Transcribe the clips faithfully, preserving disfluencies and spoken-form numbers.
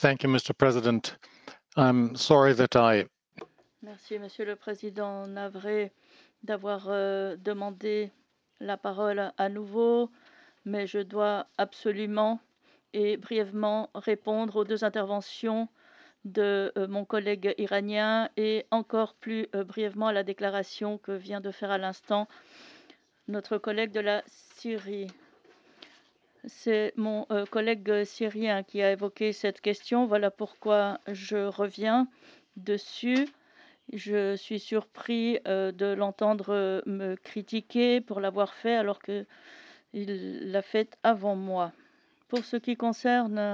Thank you, Mister President. I'm sorry that I Merci, Monsieur le Président. Navré d'avoir euh, demandé la parole à nouveau, mais je dois absolument et brièvement répondre aux deux interventions de euh, mon collègue iranien et encore plus euh, brièvement à la déclaration que vient de faire à l'instant notre collègue de la Syrie. C'est mon euh, collègue syrien qui a évoqué cette question. Voilà pourquoi je reviens dessus. Je suis surpris euh, de l'entendre euh, me critiquer pour l'avoir fait alors qu'il l'a fait avant moi. Pour ce qui concerne euh,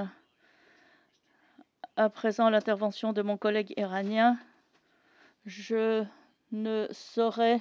à présent l'intervention de mon collègue iranien, je ne saurais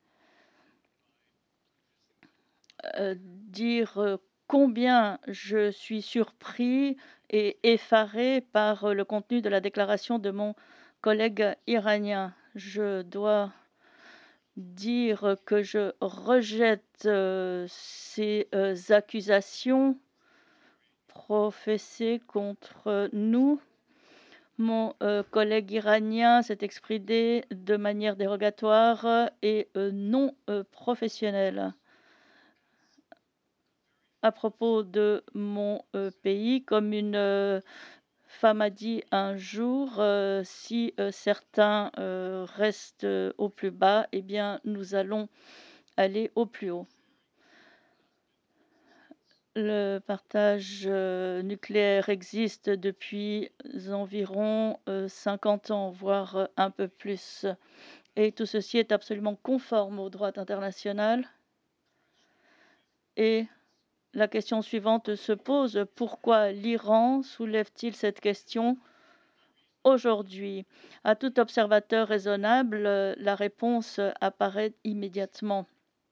euh, dire euh, combien je suis surpris et effaré par euh, le contenu de la déclaration de mon collègue iranien. Je dois dire que je rejette euh, ces euh, accusations professées contre nous. Mon euh, collègue iranien s'est exprimé de manière dérogatoire et euh, non euh, professionnelle à propos de mon euh, pays, comme une euh, femme a dit un jour, euh, si euh, certains euh, restent euh, au plus bas, eh bien nous allons aller au plus haut. Le partage euh, nucléaire existe depuis environ euh, cinquante ans, voire euh, un peu plus. Et tout ceci est absolument conforme au droit international. Et la question suivante se pose, pourquoi l'Iran soulève-t-il cette question aujourd'hui? À tout observateur raisonnable, euh, la réponse apparaît immédiatement.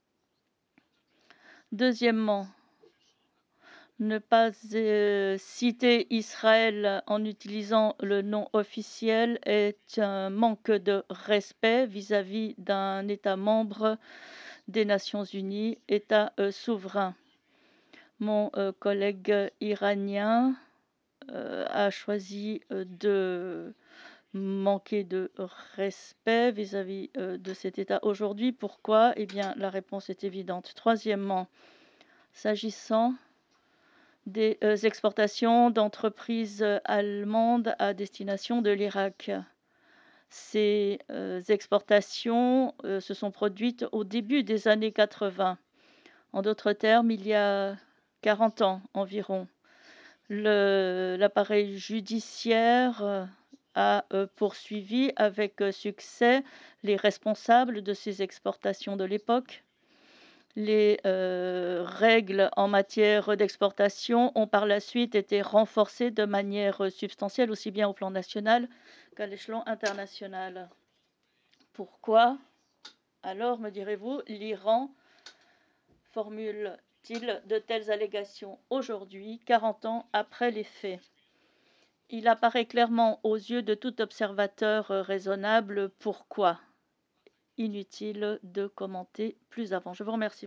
Deuxièmement, ne pas euh, citer Israël en utilisant le nom officiel est un manque de respect vis-à-vis d'un État membre des Nations Unies, État euh, souverain. Mon euh, collègue iranien euh, a choisi euh, de manquer de respect vis-à-vis euh, de cet État aujourd'hui. Pourquoi? Eh bien, la réponse est évidente. Troisièmement, s'agissant des euh, exportations d'entreprises euh, allemandes à destination de l'Irak. Ces euh, exportations euh, se sont produites au début des années quatre-vingts. En d'autres termes, il y a quarante ans environ. L'appareil judiciaire euh, a euh, poursuivi avec euh, succès les responsables de ces exportations de l'époque. Les euh, règles en matière d'exportation ont par la suite été renforcées de manière substantielle, aussi bien au plan national qu'à l'échelon international. Pourquoi, alors, me direz-vous, l'Iran formule-t-il de telles allégations aujourd'hui, quarante ans après les faits? Il apparaît clairement aux yeux de tout observateur raisonnable pourquoi. Inutile de commenter plus avant. Je vous remercie.